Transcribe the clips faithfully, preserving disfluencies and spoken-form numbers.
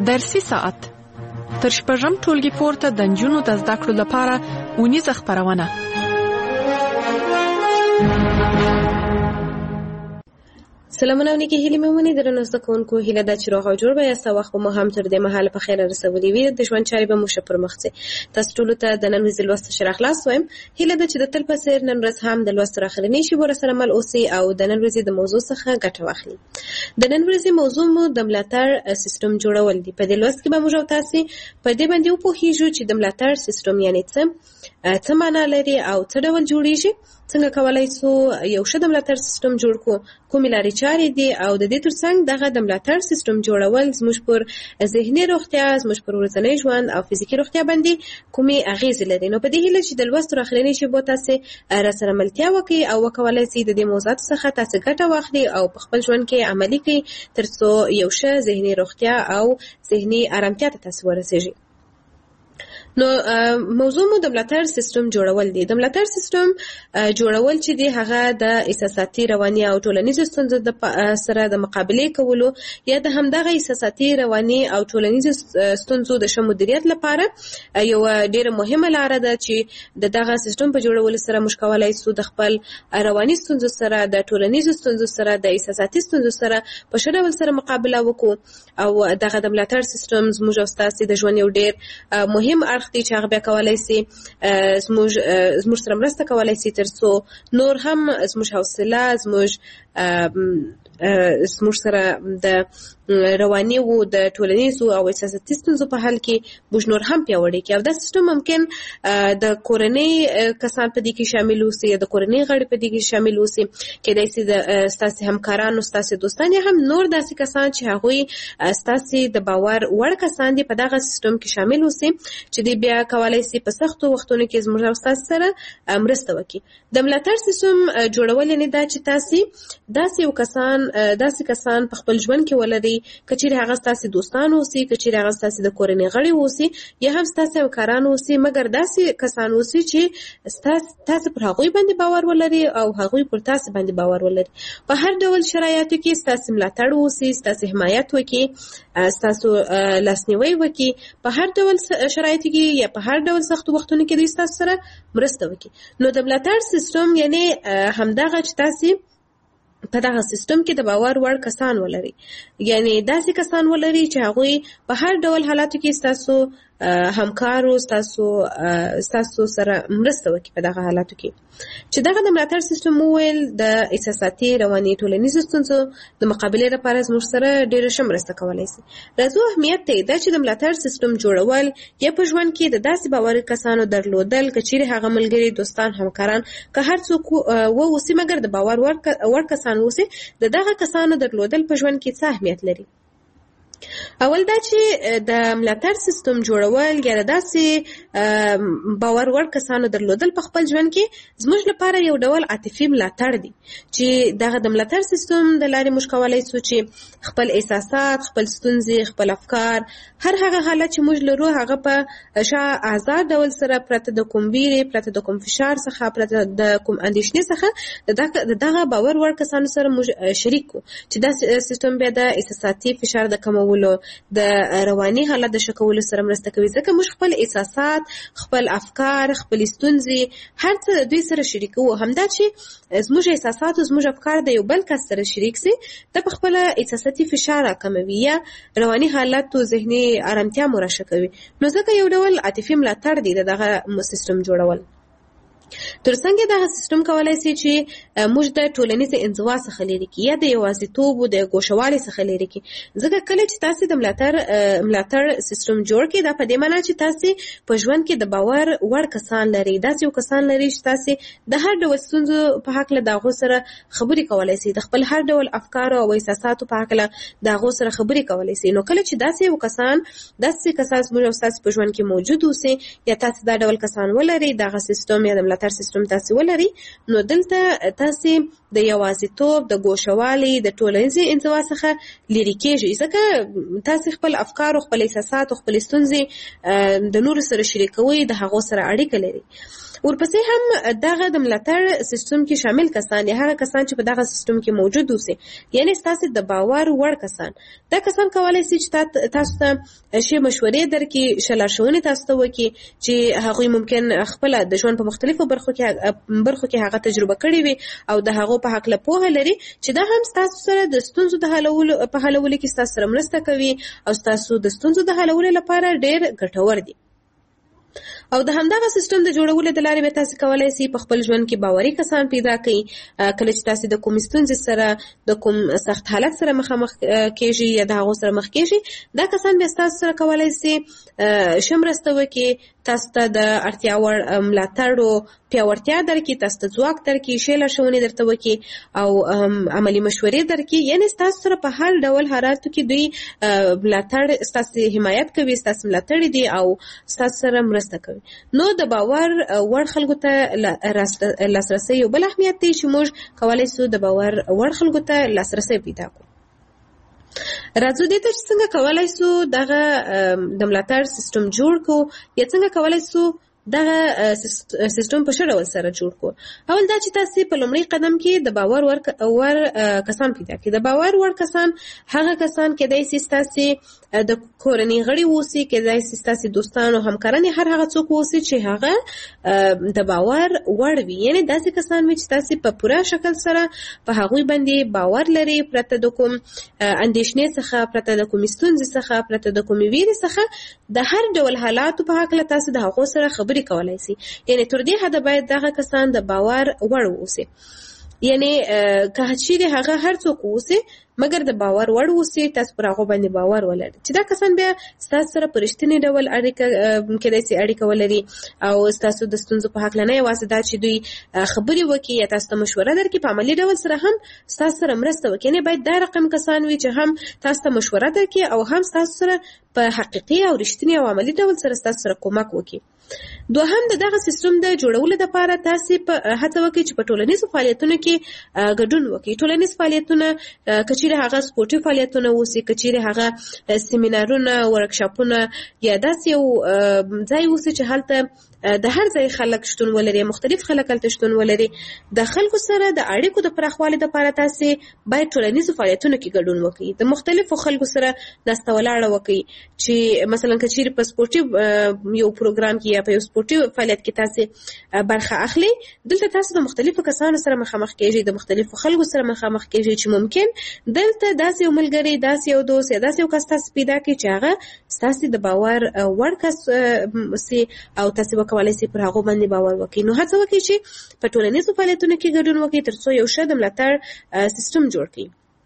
درسي ساعت تر شپږم ټولګي پورته د نجونو د زده کړو لپاره اونیزه خپرونه. سلامونه ونی کې هیله مې مونږ درنو زده کوونکو هیله د چروغ او جوړ بیا ستا وخت به مو هم تر دې مهاله په خیر رسولې وي د ژوند چارې به مو ښه پرمخ ځي. تاسو ټول ته د نن ورځې لوست شر اخلاص وایم. هیله ده چې د تل په څیر نن ورځ هم د لوست راخرنی شي ور سره مل اوسي او د نن ورځې د موضوع څخه ګټه واخلي. د نن ورځې موضوع مو د ملاتړ سیستم جوړول دي. په دې لوست کې به موږ تاسو په دې باندې وپوهیږو چې د ملاتړ سیستم یعنی څه څه معنا لري او څه ډول جوړیږي، څنګه کولای شو یو ښه د ملاتړ سیستم جوړ کړو، کومې لارې چارې دي او د دې ترڅنګ دغه د ملاتړ سیستم جوړول زموږ پر ذهني روغتیا، زموږ پر ورځنی ژوند او فزیکي روغتیا باندې کومې اغیزې لري. نو په دې هیله چې د لوست راخرنی شي بو تاسو را سره ملتیا وکړي او وکولای شئ د دې موضوعات څخه تاسو ګټه واخلي او په خپل ژوند کې عملي کړئ ترڅو یو ښه ذهني روغتیا او ذهني آرامتیا ته تاسو ورسیږئ. نو موضوع مو د ملاتړ سیستم جوړول دي. د ملاتړ سیستم جوړول چې دی هغه د احساساتي، رواني او ټولنیزو ستونزو سره د مقابله کولو یا د همدغه احساساتي، رواني او ټولنیزو ستونزو د ښه مدیریت لپاره یو ډیره مهمه لاره ده چې د دغه سیستم په جوړولو سره موږ کولای شو د خپل رواني ستونزو سره، د ټولنیزو ستونزو سره، د احساساتي ستونزو سره په ښه ډول سره مقابله وکړو او دغه د ملاتړ سیستم زموږ او ستاسو د ژوند یو ډیر مهم اړخ دی چې هغه بیا کولای شي زموږ زموږ سره مرسته کولای شي ترڅو نور هم زموږ حوصله، زموږ زموږ سره د رواني او د ټولنیزو او احساساتي ستونزو په حل کې موږ نور هم پیاوړي کړو. دا سیستم ممکن د کورنۍ کسان په دې کې شامل اوسي، د کورنۍ غړي په دې کې شامل اوسي، کېدای شي د ستاسو همکارانو، ستاسو دوستان یا هم نور داسې کسان چې هغوی ستاسو د باور وړ کسان دي په دغه سیستم کې شامل اوسي چې دی بیا کولای شي په سختو وختونو کې زموږ او ستاسو سره مرسته وکړي. د ملاتړ سیستم جوړول نه دا چې تاسو داسې یو کسان داسې کسان په خپل ژوند کې ولري کچېرې هغه ستاسو دوستان اوسي، کچېرې هغه ستاسو د کورنۍ غړي اوسي یا هم ستاسو همکاران اوسي، مګر داسې کسان اوسي چې ستاسو تاسو پر هغوی باندې باور ولري او هغوی پر تاسو باندې باور ولري. په هر ډول شرایطو کې ستاسو ملاتړ اوسي، ستاسو حمایت وکړي، ستاسو لاسنیوي وکړي، په هر ډول شرایطو کې یا په هر ډول سختو وختونو کې دوی ستاسو سره مرسته وکړي. نو د ملاتړ سیستم یعنی همدغه چې تاسو په دغه سیستم کې د باور وړ کسان ولري، یعنی داسې کسان ولري چې هغوی په هر ډول حالاتو کې ستاسو همکارو، ستاسو ستاسو سره مرسته وکړي په دغه حالاتو کې. چې دغه د ملاتړ سیستم وویل د احساساتي، رواني، ټولنیزو ستونزو د مقابلې لپاره زموږ سره ډېره ښه مرسته کولی شي. راځو اهمیت ته دا چې د ملاتړ سیستم جوړول یا په ژوند کې د داسې باوري کسانو درلودل که چیرې هغه ملګري، دوستان، همکاران که هر څوک واوسي مګر د باور وړ کسان اوسي، د دغه کسانو درلودل په ژوند کې څه اهمیت لري. اول دا چې د ملاتړ سیستم جوړول یا داسې باور وړ کسانو درلودل په خپل ژوند کې زموږ لپاره یو ډول عاطفي ملاتړ دی چې دغه د ملاتړ سیستم د لارې موږ کولی شو چې خپل احساسات، خپل ستونزې، خپل افکار، هر هغه حالت چې موږ لرو هغه په ښه آزاد ډول سره پرته د کوم ویرې، پرته د کوم فشار څخه، پرته د کوم اندېښنې څخه د دغه باور وړ کسانو سره موږ شریک کړو چې دا سیستم بیا د احساساتي فشار د کمولو، د رواني حالت د ښه کولو سره مرسته کوي، ځکه موږ خپل احساسات، خپل افکار، خپل ستونزې هر څه دوی سره شریکو. همدا چې زموږ احساسات او زموږ افکار د یو بل کس سره شریک سي د په خپل احساساتي فشار راکموي یا رواني حالت او ذهني آرامتیا مو راښه کوي. نو ځکه یو ډول عاطفي ملاتړ دی دغه سیستم جوړول. ترڅنګ دغه سیستم کولای شي چې موږ د ټولنیز انزوا څخه لرې کړي یا د یوازیتوب او د ګوښوالي څخه لرې کړي. ځکه کله چې تاسو د ملاتړ ملاتړ سیستم جوړ کړئ دا په دې معنی چې تاسو په ژوند کې د باور وړ کسان لري، داسې یو کسان لري چې تاسو د هر ډول ستونزو په هکله د هغو سره خبرې کولی شئ، د خپل هر ډول افکارو او احساساتو په هکله د هغو سره خبرې کولی شئ. نو کله چې داسې یو کسان داسې کسان زموږ او ستاسو په ژوند کې موجود اوسي یا تاسو دا ډول کسان ولرئ، دغه سیستم یا د ملاتړ سیستم تاسو ولري، نو دلته تاسو د یوازیتوب د ګوښوالي د ټولنیزې انزوا څخه لرې کېږي، ځکه تاسې خپل افکار او خپل احساسات او خپل ستونزې د نورو سره شریکوي، د هغو سره اړیکه لري. ورپسې هم دغه د ملاتړ سیستم کې شامل کسان یا هغه کسان چې په دغه سیستم کې موجود اوسي، یعنی ستاسې د باور وړ کسان، دا کسان کولی شي چې تاسو ته ښې مشورې درکړي، ښه لارښوونې تاسو ته وکړي چې هغوی ممکن خپله د ژوند په مختلفو برخو کې برخو کې هغه تجربه کړې وي او د هغو په هکله پوهه لري، چې دا هم ستاسو سره د ستونزو د حلولو په حلولو کې ستاسو سره مرسته کوي او ستاسو د ستونزو د حلولو لپاره ډېر ګټور دي. او د همدغه سیستم د جوړولو د لارې به تاسو کولی شئ په خپل ژوند کې باوري کسان پیدا کړئ. کله چې تاسو د کومې ستونزې سره د کوم سخت حالت سره مخامخ کېږئ یا د هغو سره مخ کېږئ، دا کسان بیا ستاسو سره کولی شي ښه مرسته وکړي، تاسو ته د اړتیا وړ ملاتړ او پیاوړتیا درکړي، تاسو ته ځواک درکړي، ښې لارښوونې درته وکړي او عملي مشورې درکړي. یعنې ستاسو سره په هر ډول حالاتو کې دوی ملاتړ ستاسو حمایت کوي، ستاسو ملاتړي دي او ستاسو سره مرسته کوي. نو د باور وړ خلکو ته لاسرسی یو بل اهمیت دی چې موږ کولی شو د باور وړ خلکو ته لاسرسی پیدا کړو. راځو دې ته چې څنګه کولی شو دغه د ملاتړ سیستم جوړ کړو یا څنګه کولی شو دغه سیستم په ښه ډول سره جوړ کړو. اول دا چې تاسې په لومړي قدم کې د باور وړ کسان پیدا کړئ. د باور وړ کسان هغه کسان کېدای شي ستاسې د کورنۍ غړي اوسي، کېدای شي ستاسې دوستان او همکاران، هر هغه څوک اوسي چې هغه د باور وړ وي، یعنې داسې کسان وي چې تاسې په پوره شکل سره په هغوی باندې باور لري، پرته د کوم اندېښنې څخه، پرته د کومې ستونزې څخه، پرته د کومې ویرې څخه د هر ډول حالاتو په هکله تاسې د هغو سره خبرې کولای شي. یعنی تر دې حده باید دغه کسان د باور وړ اوسي، یعنی که چیرې هغه هر څوک اوسي مګر د باور وړ اوسي، تاسو پر هغه باندې باور ولرئ چې دا کسان بیا ستاسو سره په رښتیني ډول اړیکه کېدای شي اړیکه ولري او ستاسو د ستونزو په هکله نه یوازې دا چې دوی خبرې وکړي یا تاسو ته مشوره درکړي، په عملي ډول سره هم ستاسو سره مرسته وکړي. یعنې باید دا رقم کسان وي چې هم تاسو ته مشوره درکړي او هم ستاسو سره په حقیقي او رښتیني او عملي ډول سره ستاسو سره کومک وکړي. دوهم، د دغه سیستم د جوړولو لپاره تاسې په هڅه وکړئ چې په ټولنیزو فعالیتونو کې ګډون وکړئ. ټولنیز فعالیتونه که چیرې هغه سپورټي فعالیتونه اوسي، که چیرې هغه سیمینارونه، ورکشاپونه یا داسې یو ځای اوسي چې هلته د هر ځای خلک شتون ولري، مختلف خلک هلته شتون ولري، د خلکو سره د اړیکو د پراخوالي لپاره تاسې باید ټولنیزو فعالیتونو کې ګډون وکړئ. د مختلفو خلکو سره ناسته ولاړه وکړئ چې مثلا که چیرې په سپورټي یو پروګرام کې یا په یو سپورټي فعالیت کې تاسې برخه اخلي، دلته تاسو د مختلفو کسانو سره مخامخ کېږئ، د مختلفو خلکو سره مخامخ کېږئ چې ممکن دلته داسې یو ملګری، داسې یو دوست یا داسې یو کس تاسو پیدا کړئ چې هغه ستاسې د باور وړ کس سي او تاسې کولی شي پر هغو باندې باور وکړي. نو هڅه وکړئ چې په ټولنیزو فعالیتونو کې ګډون وکړئ تر څو یو ښه د ملاتړ سیستم جوړ کړئ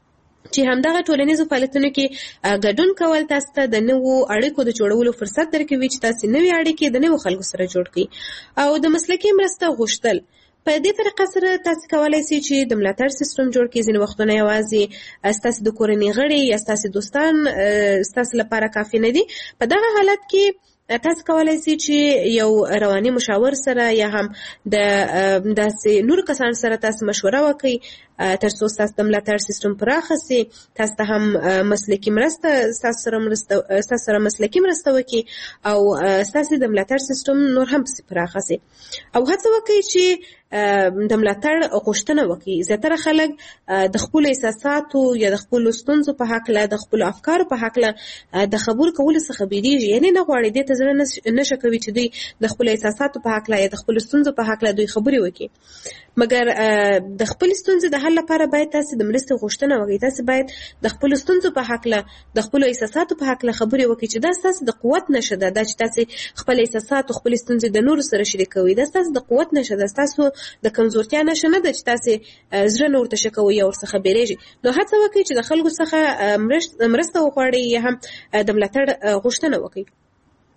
چې همدغه ټولنیزو فعالیتونو کې ګډون کول تاسو ته د نوو اړیکو د جوړولو فرصت درکوي چې تاسو نوې اړیکې د نوو خلکو سره جوړ کړئ. او د مسلکي مرسته غوښتل، په دې طریقه سره تاسو کولی شئ چې د ملاتړ سیستم جوړ کړئ. ځینې وختونه یوازې ستاسو د کورنۍ غړي یا ستاسو دوستان ستاسو لپاره کافي نه دي. په دغه حالت کې تاسو کولی شئ چې یو رواني مشاور سره یا هم د داسې نور کسان سره تاسو مشوره وکړئ تر څو ستاسو د ملاتړ سیستم پراخه سي، تاسو ته هم مسلکي مرسته ستاسو سره مرسته ستاسو سره مسلکي مرسته وکړي او ستاسو د ملاتړ سیستم نور هم پراخه سي. او هڅه وکړئ چې د ملاتړ غوښتنه وکړي. زیاتره خلک د خپل احساساتو یا د خپل ستونزو په هکله، د خپل افکارو په هکله د خبرو کولو څخه بیریږي، یعنې نه غواړي، دې ته زړه نشه کوي چې دوی د خپل احساساتو په هکله یا د خپل ستونزو په هکله دوی خبرې وکړي. مګر د خپل ستونزې د حل لپاره باید تاسو د مرستې غوښتنه وکړئ. تاسو باید د خپل ستونزو په هکله، د خپل احساساتو په هکله خبرې وکړئ چې دا ستاسو د قوت نښه ده، دا چې تاسو خپل احساسات او خپل ستونزې د نورو سره شریکوئ، دا ستاسو د قوت نښه ده، ستاسو د کمزورتیا نښه نه ده چې تاسو زړه نه ورته ښه کوئ یا ورڅخه بیریږئ. نو هڅه وکړئ چې د خلکو څخه مرسته وغواړئ یا هم د ملاتړ غوښتنه وکړئ.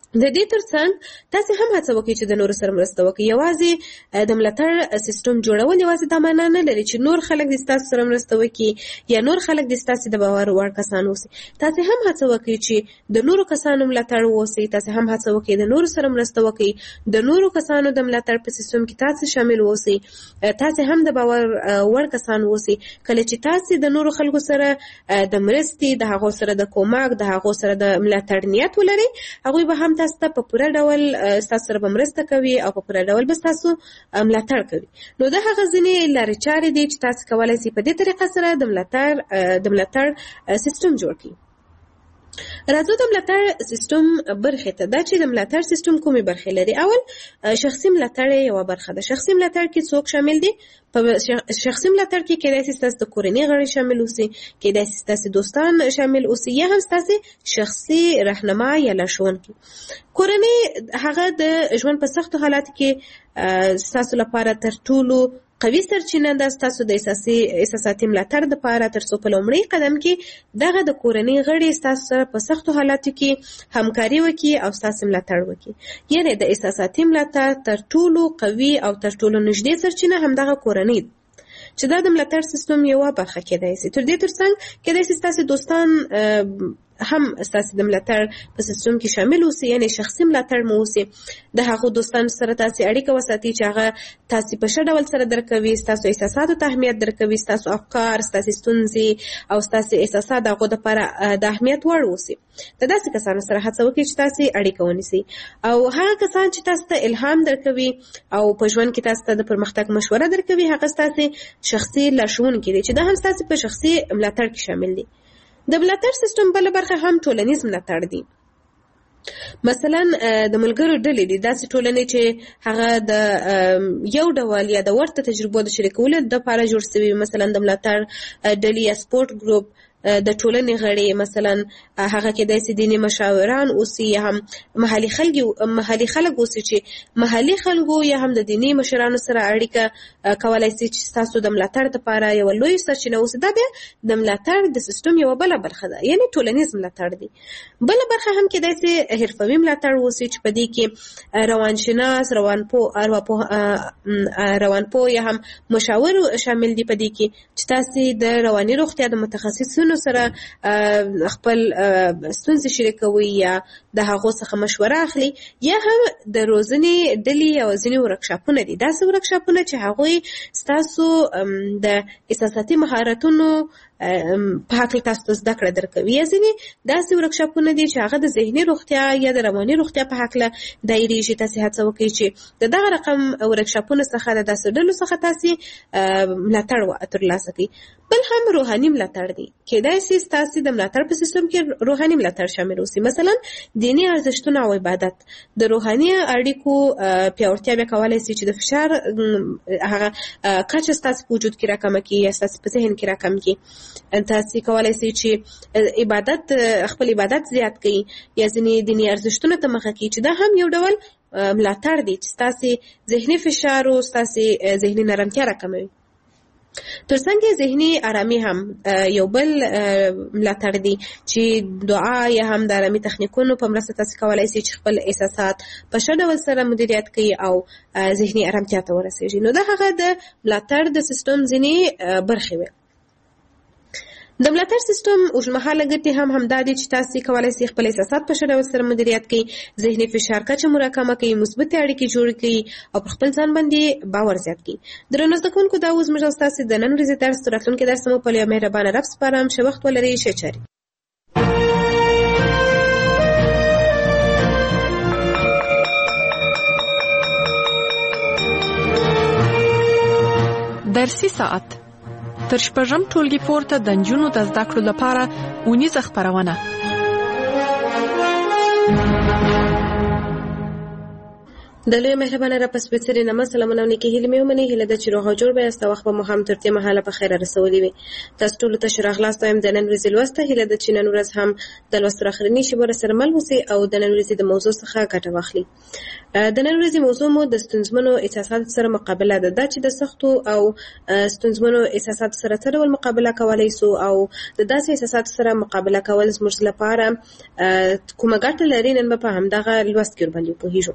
د دې ترڅنګ تاسو هم هڅه وکړئ چې د نورو سره مرسته وکړئ. یوازې د ملاتړ سیستم جوړول یوازې دا معنا نه لري چې نور خلک د تاسو سره مرسته وکړي یا نور خلک د تاسو د باور وړ کسان اوسي. تاسو هم هڅه وکړئ چې د نورو کسانو ملاتړ ووسئ. تاسو هم هڅه وکړئ د نورو سره مرسته وکړئ. د نورو کسانو د ملاتړ په سیستم کې تاسو شامل اوسئ. تاسو هم د باور وړ کسان اوسئ. کله چې تاسو د نورو خلکو سره د مرستې، د هغو سره د کومک، د هغو سره د ملاتړ نیت ولرئ، هغوی به هم تاسو ته په پوره ډول تاسو سره به مرسته کوي او په پوره ډول به تاسو ملاتړ کوي. نو دا هغه ځینې لارې چارې دي چې تاسو کولی شئ په دې طریقه سره د ملاتړ د ملاتړ سیستم جوړ کړئ. راځو د ملاتړ سیستم برخې ته. دا چې د ملاتړ سیستم کومې برخې لري. اول شخصي ملاتړ یوه برخه ده. شخصي ملاتړ کې څوک شامل دي؟ په شخصي ملاتړ کې کېدای شي ستاسو د کورنۍ غړي شامل اوسي، کېدای شي ستاسو دوستان شامل اوسي، یا هم ستاسو شخصي راهنما یا لارښوونکي. کورنۍ هغه د ژوند په سختو حالاتو کې ستاسو لپاره تر ټولو قوي سرچینه ده. ستاسو د احساسي احساساتي ملاتړ دپاره تر څو په لومړي قدم کې دغه د کورنۍ غړي ستاسو سره په سختو حالاتو کې همکاري وکړي او ستاسو ملاتړ وکړي. یعنې د احساساتي ملاتړ تر ټولو قوي او تر ټولو نږدې سرچینه همدغه کورنۍ ده چې دا د ملاتړ سیستم یوه برخه کېدای شي. تر دې ترڅنګ کېدای شي ستاسو دوستان هم ستاسو د ملاتړ په سیستم کې شامل اوسي، یعنې شخصي ملاتړ مو اوسي. د هغو دوستانو سره تاسو اړیکه وساتئ چې هغه تاسو په ښه ډول سره درک کوي، ستاسو احساساتو ته اهمیت درکوي، ستاسو افکار، ستاسو ستونزې او ستاسو احساسات د هغو دپاره د اهمیت وړ اوسي. د داسې کسانو سره هڅه وکړئ چې تاسو اړیکه ونیسئ. او هغه کسان چې تاسو ته الهام درکوي او په ژوند کې تاسو ته د پرمختګ مشوره درکوي، هغه ستاسو شخصي لارښوونکي دي چې دا هم ستاسو په شخصي ملاتړ کې شامل دي. د ملاتړ سیستم بله برخه هم ټولنیز ملاتړ دی. مثلا د ملګرو ډلې دي، داسې ټولنې چې هغه د یو ډول یا د ورته تجربو د شریکولو دپاره جوړ شوي. مثلا د ملاتړ ډلې یا سپورټ ګروپ د ټولنې غړي، مثلا هغه کېدای شي دیني مشاوران اوسي یا هم محلي خلک محلي خلک اوسي چې محلي خلکو یا هم د دیني مشرانو سره اړیکه کولی شي چې ستاسو د ملاتړ دپاره یوه لویه سرچینه اوسي. دا بیا د ملاتړ د سیستم یوه بله برخه ده، یعنې ټولنیز ملاتړ دی. بله برخه هم کېدای شي حرفوي ملاتړ اوسي چې په دې کې روانشناس، روانپوه روانپوه یا هم مشاور شامل دي. په دې کې چې تاسو د رواني روغتیا د متخصصینو سره خپل ستونزې شریکوي یا د هغو څخه مشوره اخلي، یا هم د روزنې ډلې او ځینې ورکشاپونه دي. داسې ورکشاپونه چې هغوی ستاسو د احساساتي مهارتونو په هکله تاسو ته زده کړه درکوي، یا ځینې داسې ورکشاپونه دي چې هغه د ذهني روغتیا یا د رواني روغتیا په هکله دایریږي. تاسو هڅه وکړئ چې د دغه رقم ورکشاپونو څخه د داسې ډلو څخه تاسو ملاتړ ترلاسه کړئ. بل هم روحاني ملاتړ دی. کېدای شي ستاسو د ملاتړ په سیستم کې روحاني ملاتړ شامل اوسي. مثلا دیني ارزښتونه او عبادت. د روحاني اړیکو پیاوړتیا بیا کولی شي چې د فشار هغه کچه ستاسو په وجود کې راکمه کړي یا ستاسو په ذهن کې راکمه کړي. تاسو کولی شئ چې عبادت خپل عبادت زیات کړئ یا ځینې دیني ارزښتونه ته مخه کړئ، چې دا هم یو ډول ملاتړ دی چې ستاسو ذهني فشار او ستاسو ذهني نرمتیا راکموي. ترڅنګ ذهني آرامي هم یو بل ملاتړ دی چې دعا یا هم د آرامي تخنیکونو په مرسته تاسو کولی شئ چې خپل احساسات په ښه ډول سره مدیریت کړئ او ذهني آرامتیا ته ورسیږئ. نو دا هغه د ملاتړ د سیستم ځینې برخې وې. د ملاتړ سیستم اوږدمهاله ګټې هم همدا دي چې تاسو کولی شئ خپل احساسات په ښه ډول سره مدیریت کړئ، ذهني فشار کچه مو راکمه کړئ، مثبتې اړیکې جوړې کړئ او پر خپل ځان باندې باور زیات کړئ. درنو زده کوونکو، دا اوس زموږ او ستاسو د نن ورځې درس تر راتلونکي درس مو په یو مهربانه رب سپارم. ښه وخت ولرئ. ښه چارې. درسي ساعت تر شپږم ټولګي پورته د نجونو د زده کړو لپاره اونیزه خپرونه. د لوی مهربانه را پس بسری نامه سلامونه نیکی هیله مې ومني. هیله ده چې روغ او جوړ به یاست. وخت به مو هم تر دې مهاله په خیره رسولي وي. تاسو ټولو ته ښه راغلاست وایم د نن ورځې لوسته. هیله ده چې نن ورځ هم د لوستو اخرنۍ شېبه راسره مل اوسئ او د نن ورځې د موضوع څخه ګټه واخلئ. د نن ورځې موضوع مو د ستونزمنو احساساتو سره مقابله ده. دا چې د سختو او ستونزمنو احساساتو سره څه ډول مقابله کولی سو او د داسې احساساتو سره مقابله کول زموږ لپاره کومه ګټه لري، نن به په همدغه لوست کې ورباندې وپوهېږو.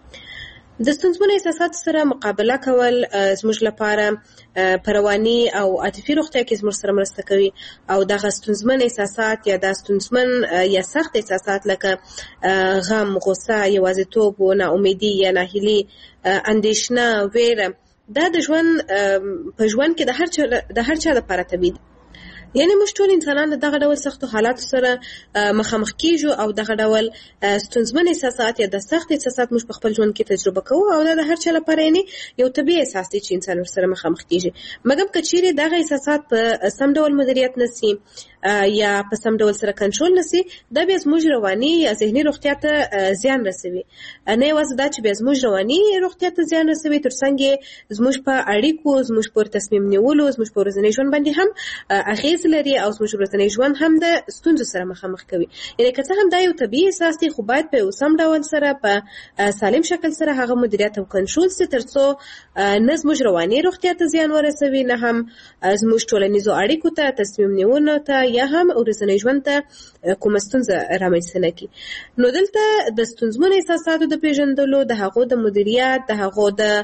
د ستونزمنو احساساتو سره مقابله کول زموږ لپاره په رواني او عاطفي روغتیا کې زموږ سره مرسته کوي او دغه ستونزمن احساسات یا د ستونزمن یا سخت احساسات لکه غم، غوسه، یوازیتوب و ناامیدي یا ناهیلي، اندېښنه، ویره، دا د ژوند په ژوند کې د هر چا د هر چا لپاره طبیعي دي. یعنی موږ ټول انسانان دغه ډول سختو حالاتو سره مخامخ کیږو او دغه ډول ستونزمن احساسات یا د سخت احساسات موږ په خپل ژوند کې تجربه کوو او دا د هر چا لپاره یعنی یو طبیعي احساس دی چې انسان ورسره مخامخ کیږي. مګر که چیرې دغه احساسات په سم ډول مدیریت نشي یا په سم ډول سره کنټرول نشي، دا بیا زموږ رواني یا ذهني روغتیا ته زیان رسوي. نه یوازې دا چې بیا زموږ رواني روغتیا ته زیان رسوي، ترڅنګ زموږ په اړیکو، زموږ په تصمیم نیولو، زموږ په ورځني ژوند باندې هم اغیز لري او زموږ ورځنی ژوند هم د ستونزو سره مخامخ کوي. یعنی که څه هم دا یو طبیعي احساس دی، خو باید په یو سم ډول سره په سالم شکل سره هغه مدیریت او کنټرول سي، ترڅو نه زموږ رواني روغتیا ته زیان ورسوي، نه هم زموږ ټولنیزو اړیکو ته، تصمیم نیونو ته یا هم ورځنی ژوند ته کومه ستونزه رامنځته نه کړي. نو دلته د ستونزمنو احساساتو د پیژندلو، د هغو د مدیریت، د هغو د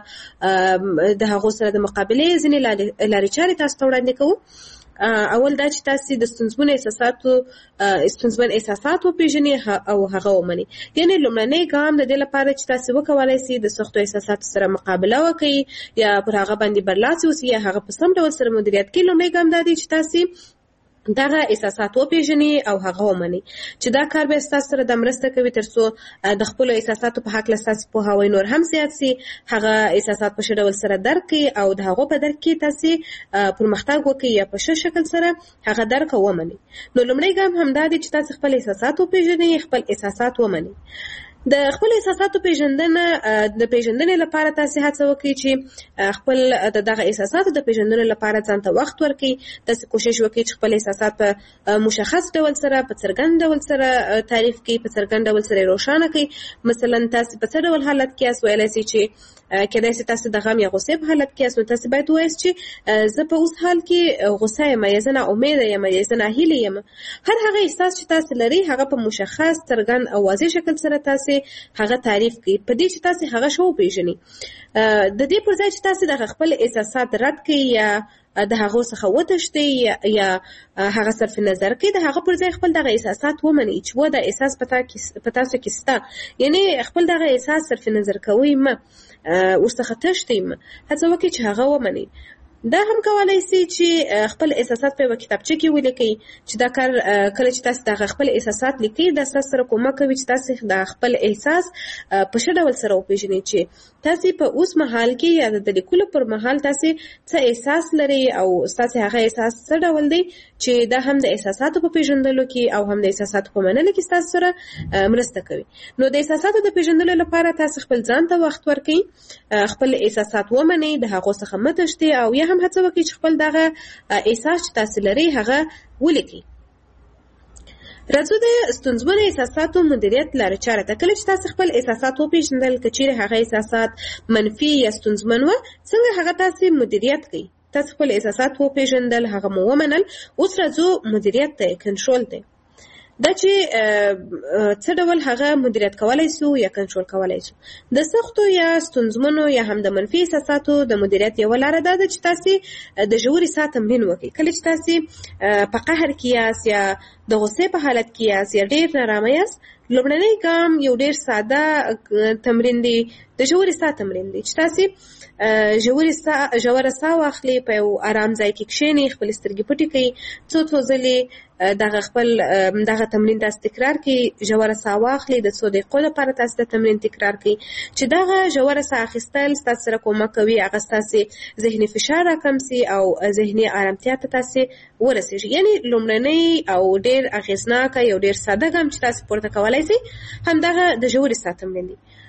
د هغو سره د مقابلې ځینې لارې چارې تاسو ته وړاندې کوو. اول دا چې تاسو د ستونزمنو احساساتو ستونزمن احساسات وپېژنئ او هغه ومنئ. یعنې لومړنی ګام د دې لپاره چې تاسو وکولای شئ د سختو احساساتو سره مقابله وکړئ یا پر هغه باندې برلاسي اوسئ یا هغه په سم ډول سره مدیریت کړئ، لومړی ګام دا دی چې تاسو دغه احساسات وپېژنئ او هغه ومنئ. چې دا کار به ستاسو سره د مرسته کوي ترڅو د خپلو احساساتو په هکله ستاسو پوهاوی نور هم زیات سي، هغه احساسات په ښه ډول سره درک کړئ او د هغو په درک کې تاسو پرمختګ وکړئ یا په ښه شکل سره هغه درک او ومنئ. نو لومړی ګام همدا دی چې تاسو خپل احساسات وپېژنئ، خپل احساسات ومنئ. د خپل احساساتو پیژندنه د پیژندنې لپاره تاسو هڅه وکړئ چې خپل دغه احساساتو د پیژندنې لپاره ځان ته وخت ورکړئ. تاسو کوشش وکړئ چې خپل احساسات په مشخص ډول سره، په څرګند ډول سره تعریف کړئ، په څرګند ډول سره روښانه کړئ. مثلا تاسو په څه ډول حالت کې یاست، ویلی شئ چې کېدای شي تاسو د غم یا غوسې په حالت کې یاست، نو تاسو باید ووایاست چې زه په اوس حال کې غوسه یم یا زه ناامیده یم یا زه ناهیلې یم. هر هغه احساس چې تاسو لرئ هغه په مشخص، څرګند او واضح شکل سره تاسو هغه تعریف کړئ، په دې چې تاسو هغه شو وپېژنئ. د دې پر ځای چې تاسو د خپل احساسات رد کړئ یا د هغو څخه وتښتئ یا هغه صرف نظر کړئ، د هغه پر ځای خپل دغه احساسات ومنئ چې و دا احساس په تاسو کې شته. یعنې خپل دغه احساس صرف نظر کوئ مه، ورڅخه تښتئ مه، هڅه وکړئ چې هغه ومنئ. دا هم کولای شي چې خپل احساسات په یوه کتابچه کې ولیکئ. چې دا کار کله چې تاسو د خپل احساسات لیکئ، دا ستاسو سره کومک کوي چې تاسو د خپل احساس په ښه ډول سره وپېژنئ چې تاسو په اوس مهال کې یا د لیکلو پر مهال تاسو څه احساس لرئ او ستاسو هغه احساس څه ډول دی، چې دا هم د احساساتو په پیژندلو کې او هم د احساساتو په منلو کې ستاسو سره مرسته کوي. نو د احساساتو د پیژندلو لپاره تاسو خپل ځان ته وخت ورکړئ، خپل احساسات ومنئ، د هغو څخه مه تښتئ او یا هم هڅه وکړئ چې خپل دغه احساس چې تاسو لرئ هغه ولیکئ. راځو د ستونزمنو احساساتو مدیریت لارې چارې ته. کله چې تاسو خپل احساسات وپېژندل، که چیرې هغه احساسات منفي یا ستونزمن وه، څنګه هغه تاسو مدیریت کړئ. تاسو خپل احساسات وپېژندل، هغه مو ومنل، اوس راځو مدیریت ته، کنټرول ته. دا چې څه ډول هغه مدیریت کولای شو یا کنټرول کولای شو. د سختو یا ستونزمنو یا هم د منفي احساساتو د مدیریت یوه لاره دا ده چې تاسو د ژورې ساه تمرین وکړئ. کله چې تاسو په قهر کې یاست یا د غوسې په حالت کې یاست یا ډېر نارامه یاست، لومړنی ګام یو ډېر ساده تمرین دی، د ژورې ساه تمرین دی چې تاسو ژورې ساه ژوره ساه واخلئ، په یو ارام ځای کې کښېنئ، خپلې سترګې پټې کړئ، څو څو ځلې دغه خپل دغه تمرین تاسو تکرار کړئ. ژوره ساه واخلئ، د څو دقیقو لپاره تاسو د تمرین تکرار کړئ چې دغه ژوره ساه اخیستل ستاسو سره کومک کوي هغه ستاسو ذهني فشار راکم سي او ذهني ارامتیا ته تاسو ورسېږي. یعنې لومړنی او ډېر اغېزناکه یو ډېر ساده ګام چې تاسو پورته کولی شئ همدغه د ژورې ساه تمرین دی.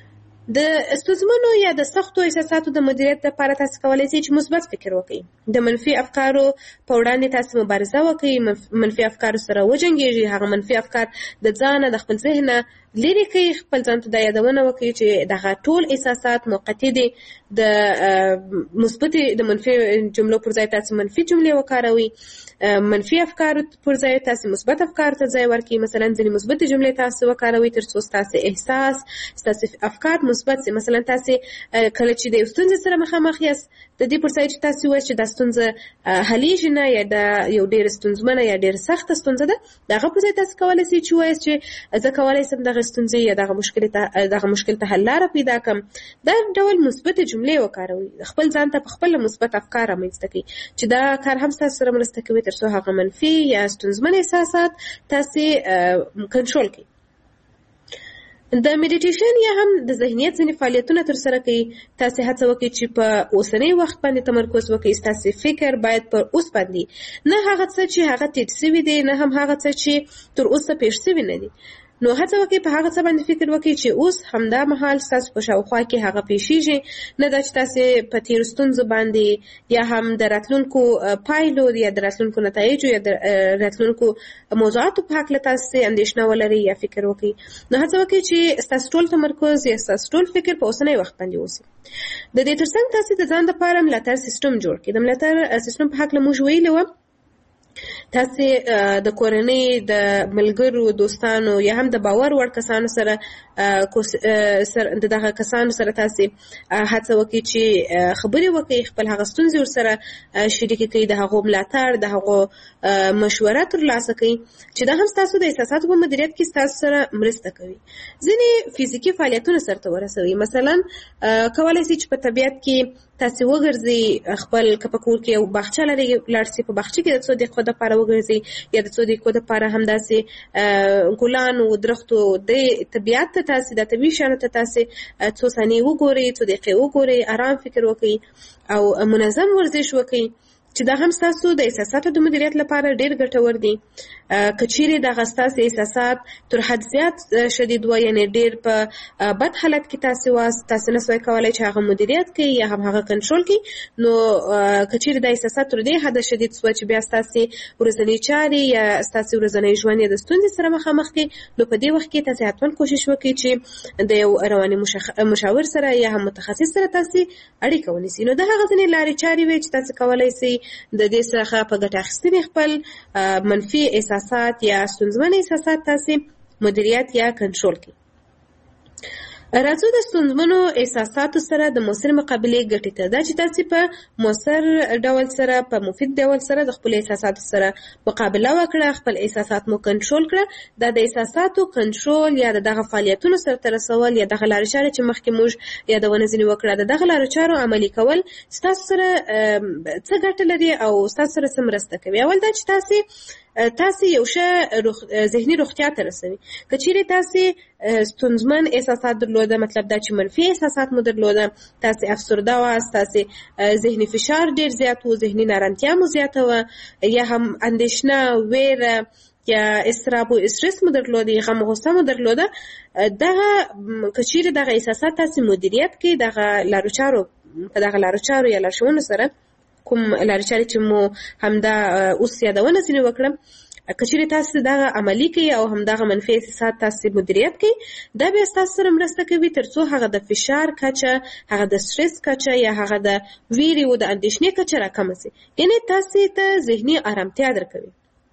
د ستونزمنو یا د سختو احساساتو د مدیریت لپاره تاسو کولی شئ چې مثبت فکر وکړئ. د منفي افکارو په وړاندې تاسو مبارزه وکړئ، منفي افکارو سره وجنګېږئ، هغه منفي افکار د ځانه د خپل ذهن لرې کړئ، خپل ځان ته دا یادونه وکړئ چې دغه ټول احساسات موقتي دي. د مثبتې د منفي جملو پر ځای تاسو منفي جملې وکاروئ، منفي افکارو پر ځای تاسو مثبت افکار ته ځای ورکړئ. مثلا ځینې مثبتې جملې تاسو وکاروئ تر څو ستاسو احساس ستاسو افکار مثبت سي. مثلا تاسو کله چې د ستونزې سره مخامخ یاست، د دې پر ځای چې تاسو وایئ چې دا ستونزه حلیږي نه یا د یو ډېر ستونزمنه یا ډېر سخته ستونزه ده، دغه پر ځای تاسو کولی شئ چې وایئ چې زه کولی شم دغه ستونزې یا دغه مشکل ته دغه مشکل ته حل لاره پیدا کړم. دا ډول مثبت جملې وکاروئ، خپل ځان ته په خپل مثبت افکار رامنځته کړئ چې دا کار هم تاسو سره مرسته کوي تر څو هغه منفي یا ستونزمن احساسات تاسو کنټرول کړئ. د میډیټیشن یا هم د ذهنیت ځینې فعالیتونه ترسره کړئ. تاسو هڅه وکړئ چې په اوسنی وخت باندې تمرکز وکړئ. ستاسو فکر باید پر اوس باندې، نه هغه څه چې هغه تېر شوي دي، نه هم هغه څه چې تر اوسه پېښ شوي نه دي. نو هڅه وکړئ په هغه څه باندې فکر وکړئ چې اوس همدا مهال ستاسو په شاوخوا کې هغه پېښېږي، نه دا چې تاسو په تېرو ستونزو باندې یا هم د راتلونکو پایلو یا د راتلونکو نتایجو یا د راتلونکو موضوعاتو په هکله تاسو اندېښنه ولرئ یا فکر وکړئ. نو هڅه وکړئ چې ستاسو ټول تمرکز یا ستاسو ټول فکر په اوسنی وخت باندې اوسي. د دې ترڅنګ تاسو د ځان لپاره ملاتړ سیستم جوړ کړئ. د ملاتړ سیستم په هکله موږ ویلي وو، تاسو د کورنۍ، د ملګرو، دوستانو یا هم د باور وړ کسانو سره د دغه کسانو سره تاسو هڅه وکړئ چې خبرې وکړئ، خپل هغه ستونزې ورسره شریکې کړئ، د هغو ملاتړ، د هغو مشوره ترلاسه کړئ چې دا هم ستاسو د احساساتو په مدیریت کې ستاسو سره مرسته کوي. ځینې فزیکي فعالیتونه سرته ورسوئ. مثلا کولی شئ چې په طبیعت کې تاسو وګرځئ، خپل که په کور کې یو باغچه لرئ لاړ شئ، په باغچه کې د څو دقیقو دپاره وګرځئ یا د څو دقیقو دپاره همداسې ګلانو، درختو، د طبیعت ته تاسو د طبیعي شیانو ته تاسو څو ثانیې وګورئ، څو دقیقې وګورئ، آرام فکر وکړئ او منظم ورزش وکړئ چې دا هم ستاسو د احساساتو د مدیریت لپاره ډېر ګټور دي. که چیرې دغه ستاسو احساسات تر حد زیات شدید و، یعنې ډېر په بد حالت کې تاسو واست، تاسو نه سوای کولی چې هغه مدیریت کړئ یا هم هغه کنټرول کړئ، نو که چیرې دا احساسات تر دې حده شدید سوه چې بیا ستاسو ورځنۍ چارې یا ستاسو ورځنی ژوند یې د ستونزې سره مخامخ کړئ، نو په دې وخت کې تاسو حتما کوشش وکړئ چې د یو رواني مشاور سره یا هم متخصص سره تاسو اړیکه ونیسئ. نو دا هغه ځینې لارې چارې وې چې تاسو کولی شئ د دې څخه په ګټه اخیستنې خپل منفي احساسات یا ستونزمن احساسات تاسو مدیریت یا کنټرول کړئ. راځو د ستونزمنو احساساتو سره د مؤثر مقابلې ګټې ته. دا چې تاسو په مؤثر ډول سره، په مفید ډول سره د خپل احساساتو سره مقابله وکړه، خپل احساسات مو کنټرول کړه. دا د احساساتو کنټرول یا د دغه فعالیتونو سرته رسول یا دغه لارې چارې چې مخکې موږ یادونه ځینې وکړه، د دغه لارې چارو عملي کول ستاسو سره څه ګټه لري او ستاسو سره څه مرسته کوي. اول دا چې تاسو تاسو یو ښه روخ... ذهني روغتیا ته رسوي. که چیرې تاسو ستونزمن احساسات درلوده، مطلب دا چې منفي احساسات مو درلوده، تاسو افسرده واست، تاسو ذهني فشار ډېر زیات و، ذهني نارامتیا مو زیاته وه، یا هم اندېښنه، ویره یا اضطراب او استرس مو درلوده، غم او غصه مو درلوده، دغه که چیرې دغه احساسات تاسو مدیریت کړئ، دغه لارو چارو په دغه لارو چارو یا لارښوونو سره کوم لارې چارې چې مو همدا اوس یادونه ځینې وکړم، که چیرې تاسو دغه عملي کړئ او همدغه منفي احساسات تاسو مدیریت کړئ، دا بیا ستاسو سره مرسته کوي تر څو هغه د فشار کچه، هغه د سټرس کچه یا هغه د ویرې او د اندېښنې کچه راکمه شي. یعنې تاسو ته ذهني ارامتیا درکوي.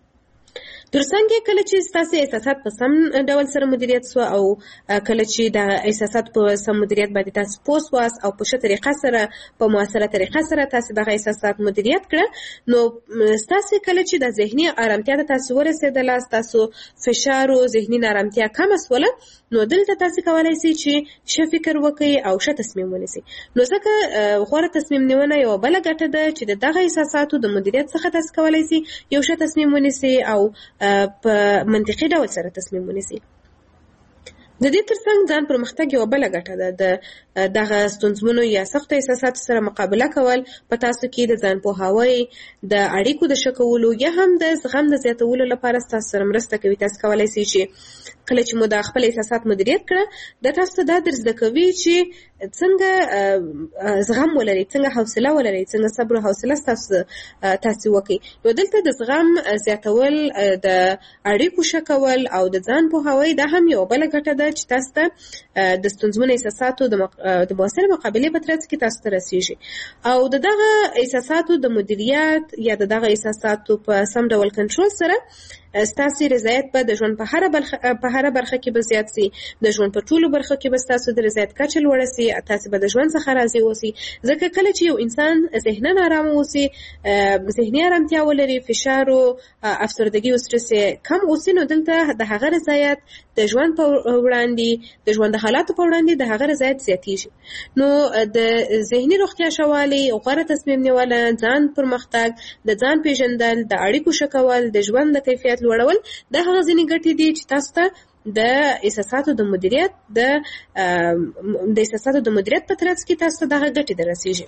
ترڅنګ کله چې ستاسو احساسات په سم ډول سره مدیریت سو او کله چې د احساسات په سم مدیریت باندې تاسو پوس واس او په ښه طریقه سره په موثره طریقه سره تاسو د احساسات مدیریت کړه، نو ستاسو کله چې د ذهني ارامتیا ته تاسو ورسېدل، تاسو فشار او ذهني نارامتیا کم اسوله، نو دلته تاسو کولای شئ چې ښه فکر وکړئ او ښه تصمیم ونیسئ. نو ځکه غوره تصمیم نیونه یو بل ګټه ده چې دغه احساساتو د مدیریت څخه تاسو کولای شئ یو ښه تصمیم ونیسئ او په منطقي ډول سره تصمیم ونیسئ. د دې ترڅنګ ځان پرمختګ یو بل ګټه ده. د دغه ستونزمنو یا سختو احساساتو سره مقابله کول په تاسو کې د ځان پوهاوی د اړیکو د ښه کولو یا هم د زغم د زیاتولو لپاره تاسو سره مرسته کوي. تاسو کولی شئ چې کله چې مو د خپل احساسات مدیریت کړه د تاسو ته دا درس زده کوي چې څنګه زغم ولرئ، څنګه حوصله ولرئ، څنګه صبر او حوصله تاسو تاسو وکړئ. نو دلته د زغم زیاتول، د اړیکو ښه کول او د ځان پوهاوی دا هم یو بله ګټه ده چې تاسو ته د ستونزمنو احساساتو د مؤثرې مقابلې په ترڅ کې تاسو ته رسیږي. او د دغه احساساتو د مدیریت یا د دغه احساساتو په سم ډول کنټرول سره ستاسو رضایت به د ژوند په هره برخه په هره برخه کې به زیات سي، د ژوند په ټولو برخو کې به ستاسو د رضایت کچه لوړه سي، تاسو به د ژوند څخه راضي اوسئ. ځکه کله چې یو انسان ذهناً آرام اوسي، ذهني آرامتیا ولري، فشار او افسردګي او سټرس کم اوسي، نو دلته د هغه رضایت د ژوند په وړاندې د ژوند د حالاتو په وړاندې د هغه رضایت زیاتیږي. نو د ذهني روغتیا ښه والی، غوره تصمیم نیول، ځان پرمختګ، د ځان پیژندل، د اړیکو ښه کول، د ژوند د کیفیت لوړول د هغه ځینې ګټې دي چې تاسو ته د احساساتو د مدیریت د د احساساتو د مدیریت په ترڅ کې تاسو ته دغه ګټې دررسیږي.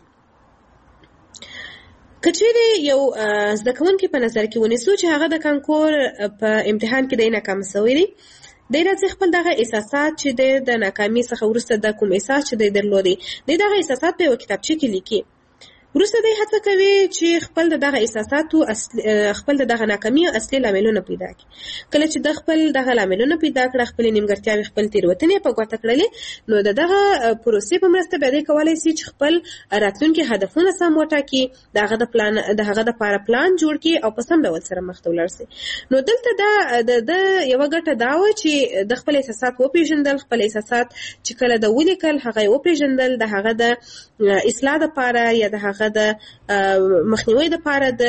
که چیرې یو زده کوونکی په نظر کې ونیسو چې هغه د کانکور په امتحان کې دی ناکام شوی دی، دی راځي خپل دغه احساسات چې دی د ناکامۍ څخه وروسته د کوم احساس چې دی درلودی، دی دغه احساسات په یوه کتابچه کې لیکي. وروسته دی هڅه کوي چې خپل دغه احساساتو خپل دغه ناکامۍ اصلي لاملونه پیدا کړي. کله چې د خپل دغه لاملونه پیدا کړه، خپل نیمګړتیاوې، خپل تېروتنې په ګوته کړلې، نو د دغه پروسې په مرسته بیا دی کولی شي چې خپل راتلونکي هدفونه سم وټاکي، د هغه د پلان د هغه دپاره پلان جوړ کړي او په سم ډول سره مخته ولاړ شي. نو دلته دا د یوه ګټه دا وه چې د خپل احساسات وپېژندل، خپل احساسات چې کله د ولیکل هغه یې وپېژندل، د هغه د اصلاح دپاره یا د هغه د مخنیوي دپاره د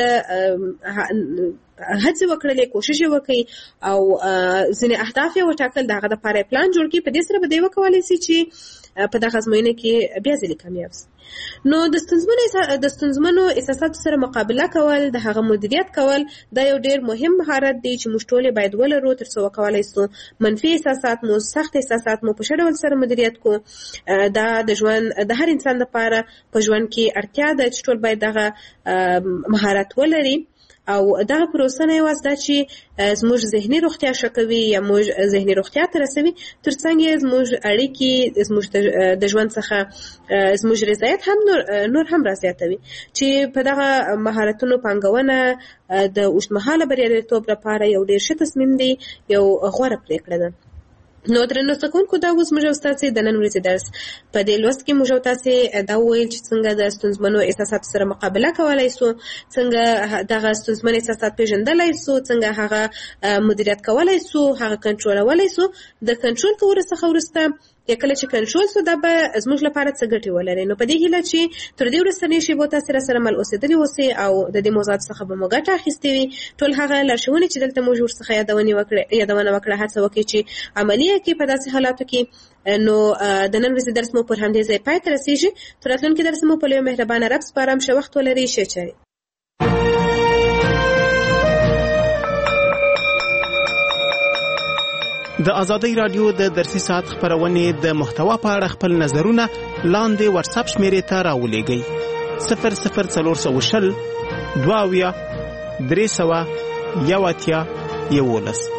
هڅې وکړلې، کوشش یې وکړي او ځینې اهداف یې وټاکل، د هغه دپاره یې پلان جوړ کړي. په دې سره به دی وکولی شي چې په دغه ازموینه کې بیا ځلې کامیاب شي. نو د ستونزمنو د ستونزمنو احساساتو سره مقابله کول، د هغه مدیریت کول، دا یو ډېر مهم مهارت دی چې موږ ټول باید ولرو تر څو وکولی شو منفي احساسات مو، سخت احساسات مو په ښه ډول سره مدیریت کو. دا د ژوند د هر انسان لپاره په ژوند کې اړتیا ده چې ټول باید دغه مهارت ولري. او دغه پروسه نه یوازې دا چې زموږ ذهني روغتیا ښه کوي یا موږ ذهني روغتیا ته رسوي، تر څنګ یې زموږ اړیکې، زموږ د ژوند څخه زموږ رضایت هم نور, نور هم رازیاتوي، چې په دغه مهارتونو پانګونه د اوږدمهاله بریالیتوب لپاره یو ډېر ښه تصمیم دی، یو غوره پرېکړه ده. نو درنو زده کوونکو، دا اوس موږ او تاسې د نن ورځې درس په دې لوست کې موږ او تاسې دا وویل چې څنګه د ستونزمنو احساساتو سره مقابله کولی شو، څنګه دغه ستونزمن احساسات پېژندلی شو، څنګه هغه مدیریت کولی شو، هغه کنټرولولی شو. د کنټرول کولو څخه وروسته یا کله چې کنټرول شو، دا به زموږ لپاره څه ګټې ولري. نو په دې هیله چې تر دې وروستنۍ شېبو تاسې راسره مل اوسېدلي اوسئ او د دې موضوعاتو څخه به مو ګټه اخیستې وي. ټول هغه لارښوونې چې دلته موږ ورڅخه یادونه وکړه یادونه وکړه هڅه وکړئ چې عملي یې کړئ په داسې حالاتو کې. نو د نن ورځې درس مو پر همدې ځای پای ته رسېږي. تر راتلونکي درس مو په لوی مهربانه رب سپارم. ښه وخت ولرئ. ښه چارې. د ازادۍ رادیو د درسي ساعت خبرونه د محتوا په اړه خپل نظرونه لاندې واتساپ شمیرې ته راولېږئ: صفر صفر څلور سوه شل دوه اویا درې سوه یو اتیا یولس.